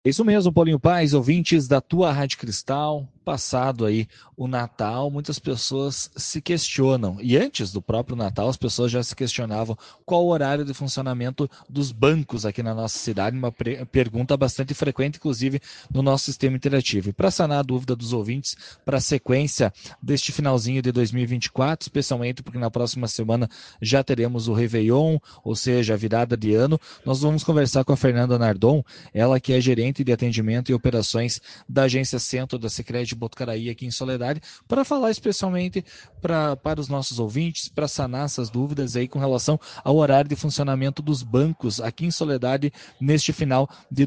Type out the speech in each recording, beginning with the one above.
Isso mesmo, Paulinho Paz, ouvintes da tua Rádio Cristal, passado aí o Natal, muitas pessoas se questionam, e antes do próprio Natal, as pessoas já se questionavam qual o horário de funcionamento dos bancos aqui na nossa cidade, uma pergunta bastante frequente, inclusive, no nosso sistema interativo. E para sanar a dúvida dos ouvintes, para a sequência deste finalzinho de 2024, especialmente porque na próxima semana já teremos o Réveillon, ou seja, a virada de ano, nós vamos conversar com a Fernanda Nardon, ela que é gerente de atendimento e operações da Agência Centro da Sicredi de Botucaraí aqui em Soledade, para falar especialmente para os nossos ouvintes, para sanar essas dúvidas aí com relação ao horário de funcionamento dos bancos aqui em Soledade neste final de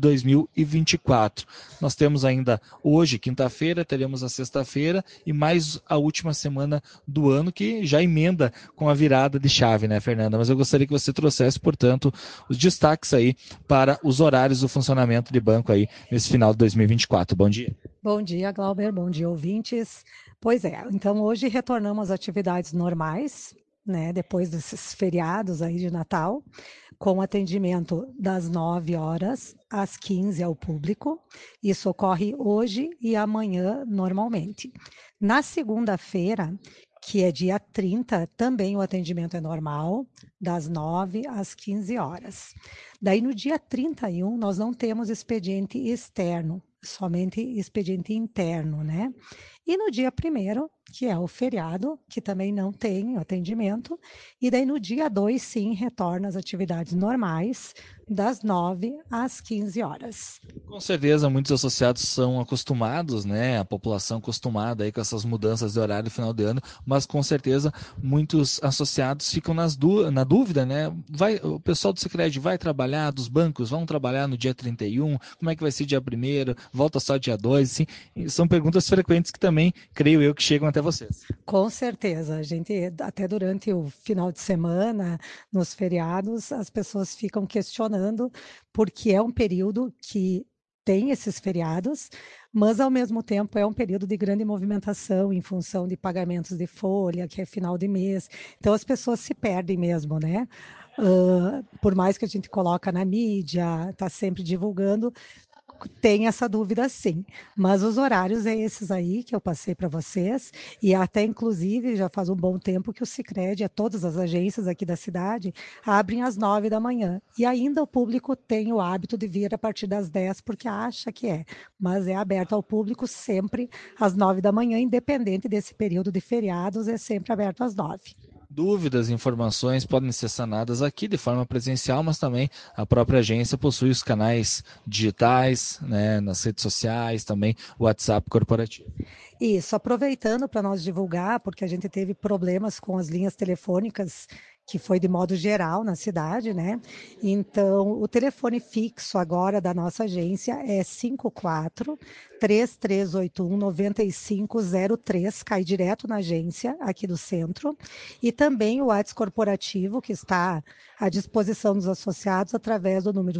2024. Nós temos ainda hoje, quinta-feira, teremos a sexta-feira e mais a última semana do ano que já emenda com a virada de chave, né, Fernanda? Mas eu gostaria que você trouxesse, portanto, os destaques aí para os horários do funcionamento de banco aí nesse final de 2024. Bom dia. Bom dia, Glauber. Bom dia, ouvintes. Pois é, então hoje retornamos às atividades normais, né? Depois desses feriados aí de Natal, com atendimento das 9 horas às 15 ao público. Isso ocorre hoje e amanhã normalmente. Na segunda-feira, que é dia 30, também o atendimento é normal, das 9 às 15 horas. Daí no dia 31, nós não temos expediente externo, somente expediente interno, né? E no dia 1º, que é o feriado, que também não tem atendimento, e daí no dia 2, sim, retorna às atividades normais, das 9 às 15 horas. Com certeza, muitos associados são acostumados, né? A população acostumada aí com essas mudanças de horário no final de ano, mas com certeza muitos associados ficam na dúvida, né? O pessoal do Sicredi vai trabalhar, dos bancos vão trabalhar no dia 31, como é que vai ser dia 1º, volta só dia 2, assim, e são perguntas frequentes que também, creio eu, que chegam até vocês. Com certeza, a gente, até durante o final de semana, nos feriados, as pessoas ficam questionando, porque é um período que tem esses feriados, mas ao mesmo tempo é um período de grande movimentação em função de pagamentos de folha, que é final de mês. Então as pessoas se perdem mesmo, né? Por mais que a gente coloca na mídia, está sempre divulgando, tem essa dúvida sim, mas os horários é esses aí que eu passei para vocês, e até inclusive já faz um bom tempo que o Sicredi, todas as agências aqui da cidade, abrem às 9 da manhã, e ainda o público tem o hábito de vir a partir das 10 porque acha que é, mas é aberto ao público sempre às 9 da manhã, independente desse período de feriados, é sempre aberto às 9. Dúvidas e informações podem ser sanadas aqui de forma presencial, mas também a própria agência possui os canais digitais, né, nas redes sociais, também o WhatsApp corporativo. Isso, aproveitando para nós divulgar, porque a gente teve problemas com as linhas telefônicas, que foi de modo geral na cidade, né? Então, o telefone fixo agora da nossa agência é 54-3381-9503, cai direto na agência aqui do centro, e também o WhatsApp corporativo, que está à disposição dos associados através do número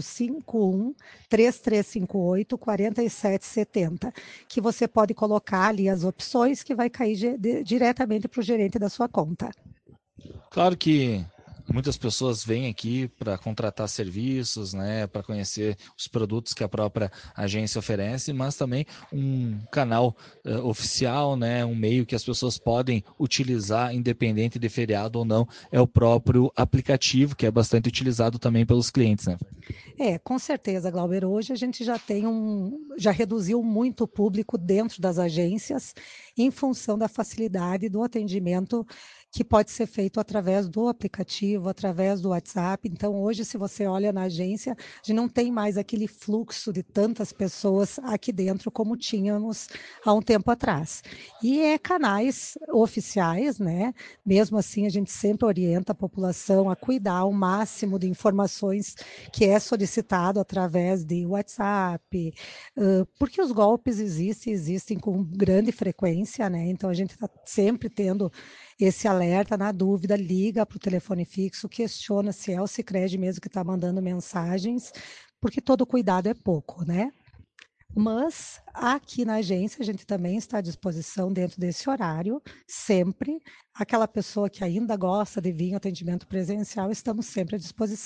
51-3358-4770, que você pode colocar ali as opções que vai cair diretamente para o gerente da sua conta. Claro que muitas pessoas vêm aqui para contratar serviços, né, para conhecer os produtos que a própria agência oferece, mas também um canal oficial, né, um meio que as pessoas podem utilizar, independente de feriado ou não, é o próprio aplicativo, que é bastante utilizado também pelos clientes, né? Com certeza, Glauber. Hoje a gente já reduziu muito o público dentro das agências em função da facilidade do atendimento que pode ser feito através do aplicativo, através do WhatsApp. Então, hoje, se você olha na agência, a gente não tem mais aquele fluxo de tantas pessoas aqui dentro como tínhamos há um tempo atrás. E é canais oficiais, né? Mesmo assim, a gente sempre orienta a população a cuidar ao máximo de informações que é solicitado através de WhatsApp, porque os golpes existem com grande frequência, né? Então a gente está sempre tendo esse alerta. Na dúvida, liga para o telefone fixo, questiona se é o Sicredi mesmo que está mandando mensagens, porque todo cuidado é pouco, né? Mas aqui na agência a gente também está à disposição dentro desse horário, sempre. Aquela pessoa que ainda gosta de vir ao atendimento presencial, estamos sempre à disposição.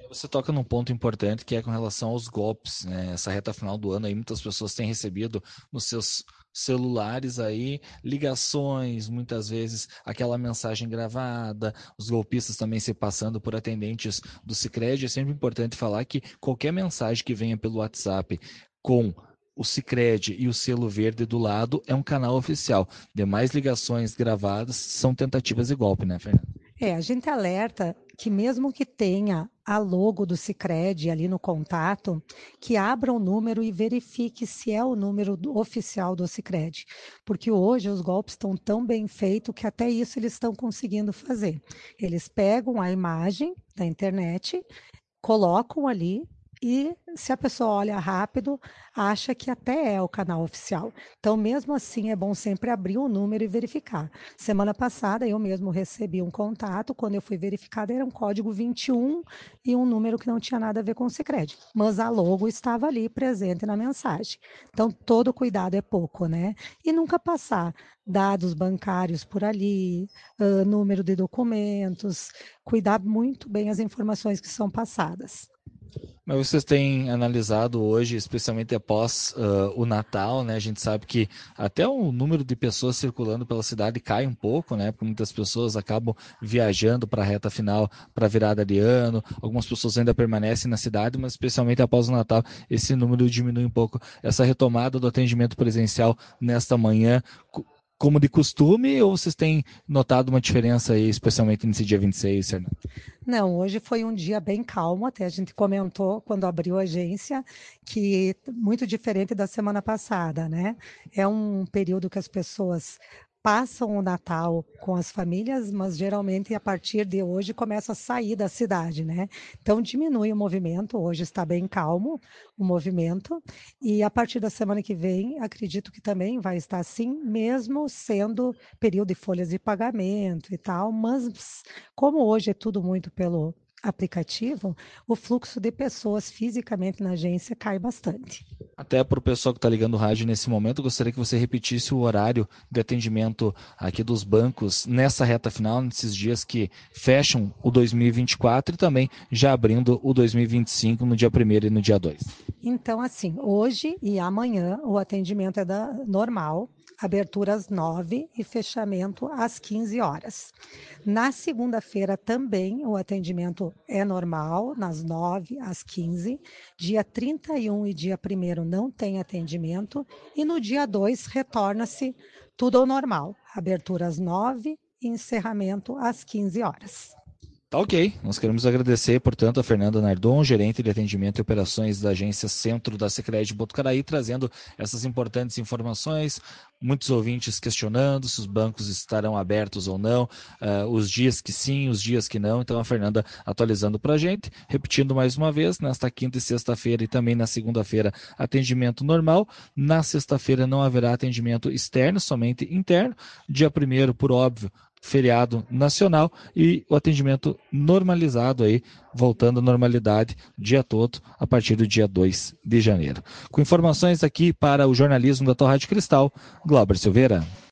Você toca num ponto importante que é com relação aos golpes, né? Essa reta final do ano aí, muitas pessoas têm recebido nos seus celulares aí ligações, muitas vezes aquela mensagem gravada, os golpistas também se passando por atendentes do Sicredi. É sempre importante falar que qualquer mensagem que venha pelo WhatsApp com o Sicredi e o selo verde do lado é um canal oficial. Demais ligações gravadas são tentativas de golpe, né, Fernando? A gente alerta que mesmo que tenha a logo do Sicredi ali no contato, que abra o número e verifique se é o número oficial do Sicredi, porque hoje os golpes estão tão bem feitos que até isso eles estão conseguindo fazer. Eles pegam a imagem da internet, colocam ali e se a pessoa olha rápido, acha que até é o canal oficial. Então, mesmo assim, é bom sempre abrir o número e verificar. Semana passada, eu mesmo recebi um contato, quando eu fui verificada, era um código 21 e um número que não tinha nada a ver com o Sicredi, mas a logo estava ali presente na mensagem. Então, todo cuidado é pouco, né? E nunca passar dados bancários por ali, número de documentos, cuidar muito bem as informações que são passadas. Mas vocês têm analisado hoje, especialmente após o Natal, né? A gente sabe que até o número de pessoas circulando pela cidade cai um pouco, né? Porque muitas pessoas acabam viajando para a reta final, para a virada de ano. Algumas pessoas ainda permanecem na cidade, mas especialmente após o Natal, esse número diminui um pouco. Essa retomada do atendimento presencial nesta manhã, como de costume, ou vocês têm notado uma diferença aí, especialmente nesse dia 26, Fernando? Não, hoje foi um dia bem calmo, até a gente comentou quando abriu a agência que muito diferente da semana passada, né? É um período que as pessoas passam o Natal com as famílias, mas geralmente a partir de hoje começa a sair da cidade, né? Então diminui o movimento, hoje está bem calmo o movimento, e a partir da semana que vem, acredito que também vai estar assim, mesmo sendo período de folhas de pagamento e tal, mas como hoje é tudo muito pelo aplicativo, o fluxo de pessoas fisicamente na agência cai bastante. Até para o pessoal que está ligando o rádio nesse momento, eu gostaria que você repetisse o horário de atendimento aqui dos bancos nessa reta final, nesses dias que fecham o 2024 e também já abrindo o 2025 no dia 1º e no dia 2. Então, assim, hoje e amanhã o atendimento é normal, abertura às 9 e fechamento às 15 horas. Na segunda-feira também o atendimento é normal, nas 9 às 15. Dia 31 e dia 1º não tem atendimento. E no dia 2 retorna-se tudo ao normal, abertura às 9 e encerramento às 15 horas. Tá ok. Nós queremos agradecer, portanto, a Fernanda Nardon, gerente de atendimento e operações da agência Centro da Sicredi Botucaraí, trazendo essas importantes informações. Muitos ouvintes questionando se os bancos estarão abertos ou não, os dias que sim, os dias que não. Então, a Fernanda atualizando para a gente. Repetindo mais uma vez, nesta quinta e sexta-feira e também na segunda-feira, atendimento normal. Na sexta-feira não haverá atendimento externo, somente interno. Dia 1º, por óbvio, feriado nacional e o atendimento normalizado aí, voltando à normalidade o dia todo, a partir do dia 2 de janeiro. Com informações aqui para o jornalismo da Tua Rádio Cristal, Glauber Silveira.